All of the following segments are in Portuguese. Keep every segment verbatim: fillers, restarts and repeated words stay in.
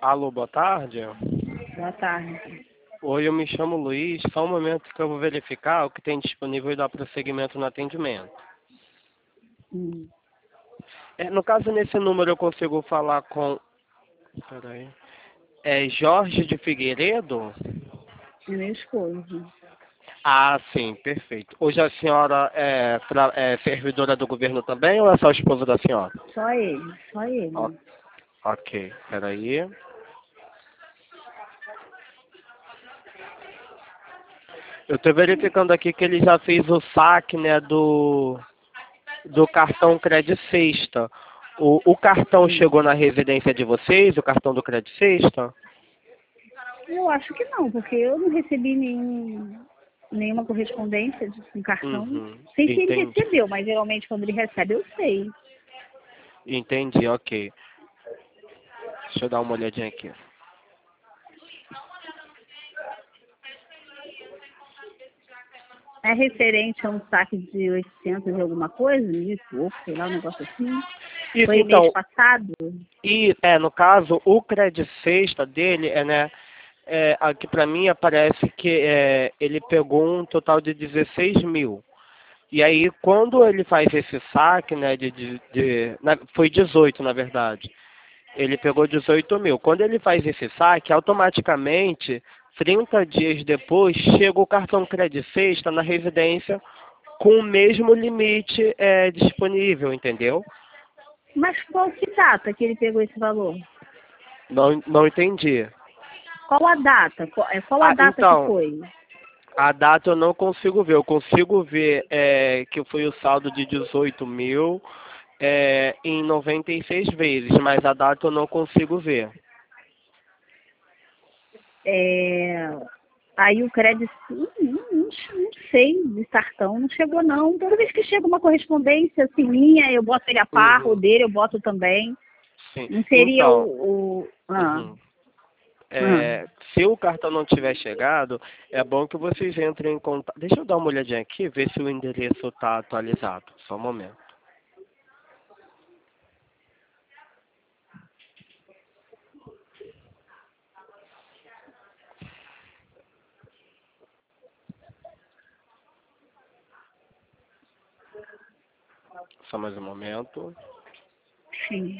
Alô, boa tarde. Boa tarde. Oi, eu me chamo Luiz. Só um momento que eu vou verificar o que tem disponível e dar prosseguimento no atendimento. Hum. É, no caso, nesse número eu consigo falar com... Peraí. É Jorge de Figueiredo? É meu esposo. Ah, sim, perfeito. Hoje a senhora é, tra- é servidora do governo também ou é só esposa da senhora? Só ele, só Ó, ele. ok, peraí. Eu estou verificando aqui que ele já fez o saque, né, do, do cartão Credit Sexta. O, o cartão Hum. chegou na residência de vocês, o cartão do Credit Sexta? Eu acho que não, porque eu não recebi nenhum, nenhuma correspondência de um cartão. Uhum, Não sei se ele entendi. recebeu, mas geralmente quando ele recebe eu sei. Entendi, ok. Deixa eu dar uma olhadinha aqui. É referente a um saque de oitocentos e alguma coisa, mil e pouco, sei lá, um negócio assim. Isso, Foi mês então, passado? e, é, no caso, o Credit Sexta dele, é, né, é, aqui para mim aparece que é, ele pegou um total de dezesseis mil. E aí, quando ele faz esse saque, né, de, de, de na, foi dezoito, na verdade. Ele pegou dezoito mil. Quando ele faz esse saque, automaticamente, trinta dias depois, chega o cartão Credit Sexta na residência com o mesmo limite é, disponível, entendeu? Mas qual que data que ele pegou esse valor? Não, não entendi. Qual a data? Qual, é, qual a Ah, data que então, foi? a data eu não consigo ver. Eu consigo ver é, que foi o saldo de dezoito mil é, em noventa e seis vezes, mas a data eu não consigo ver. É, aí o crédito, não, não, não sei, de cartão não chegou não. Toda vez que chega uma correspondência assim minha, eu boto ele a par, o Uhum, dele eu boto também. sim. Não seria Então, o... o ah, uhum. ah. É, se o cartão não tiver chegado, é bom que vocês entrem em contato. Deixa eu dar uma olhadinha aqui, ver se o endereço está atualizado. Só um momento. Só mais um momento. Sim.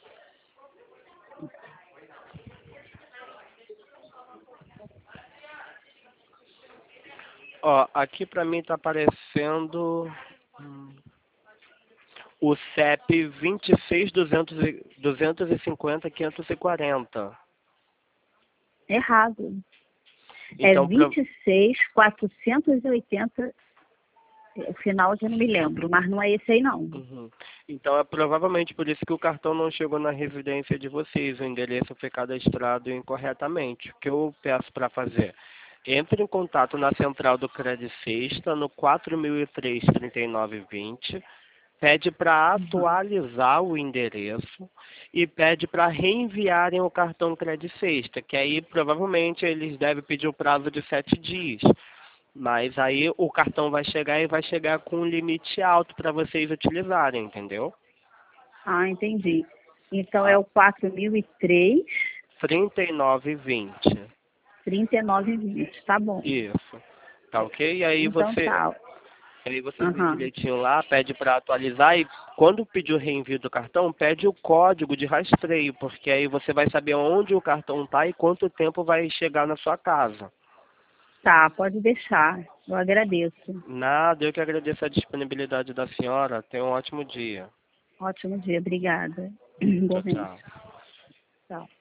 Ó, aqui pra mim tá aparecendo hum, o C E P vinte e seis, duzentos e duzentos e cinquenta, quinhentos e quarenta. Errado. É Então, pra, vinte e seis, quatrocentos e oitenta, o final eu já não me lembro, mas não é esse aí não. uhum. Então é provavelmente por isso que o cartão não chegou na residência de vocês. O endereço foi cadastrado incorretamente. O que eu peço para fazer? Entre em contato na central do Credit Sexta, no quatro mil e três, trinta e nove vinte, pede para Uhum. atualizar o endereço e pede para reenviarem o cartão Credit Sexta, que aí provavelmente eles devem pedir o prazo de sete dias. Mas aí o cartão vai chegar e vai chegar com um limite alto para vocês utilizarem, entendeu? Ah, entendi. Então é Ah, o quatro mil e três, trinta e nove e vinte. trinta e nove e vinte, tá bom. Isso. Tá ok? E aí Então você, tá. aí você vê Aham. direitinho lá, pede para atualizar e quando pedir o reenvio do cartão, pede o código de rastreio, porque aí você vai saber onde o cartão tá e quanto tempo vai chegar na sua casa. Tá, pode deixar. Eu agradeço. Nada, eu que agradeço a disponibilidade da senhora. Tenha um ótimo dia. Ótimo dia, obrigada. Tchau, Igualmente. tchau. Tchau.